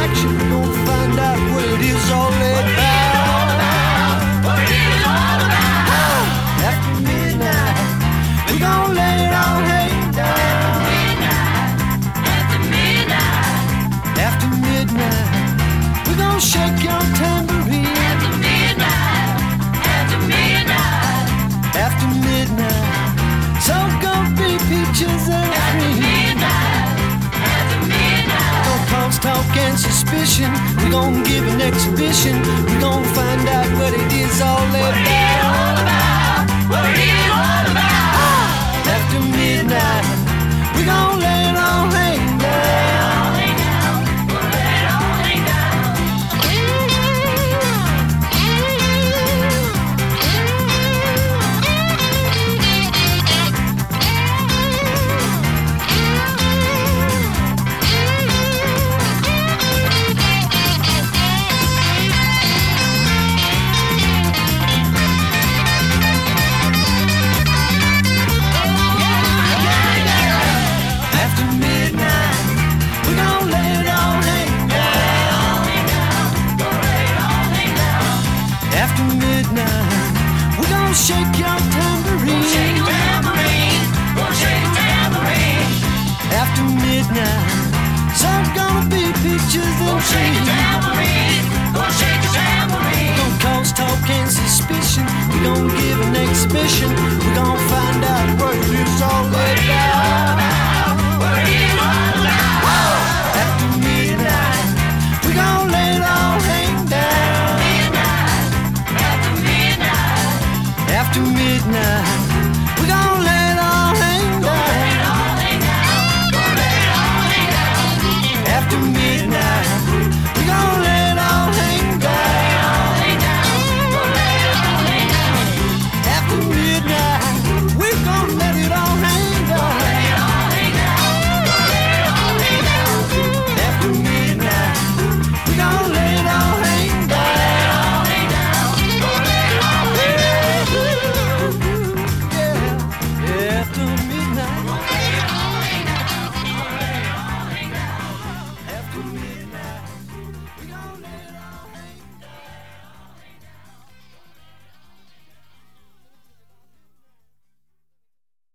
action. We're gonna find out what it is all about. What it is all about. After midnight, we're gonna lay it all hang down. After midnight. After midnight, we're gonna shake your tambourine. After midnight. After midnight. After midnight, so gonna be peaches and cream. After midnight. No cause, talk, and suspicion. We're gonna give an exhibition. We're gonna find out what it is all about. What it is all about. After midnight, we're gonna lay it all hang down. Lay down. We'll lay it all lay down. After midnight, we're gonna lay it all hang down. After midnight, we're gonna shake your tambourine. Shake a tambourine. We'll shake a tambourine. After midnight, some gonna be peaches and Shake a cream. tambourine. We'll shake a tambourine. Don't cause talk and suspicion. We're gonna give an exhibition. We're gonna find out what it is all about. What it is all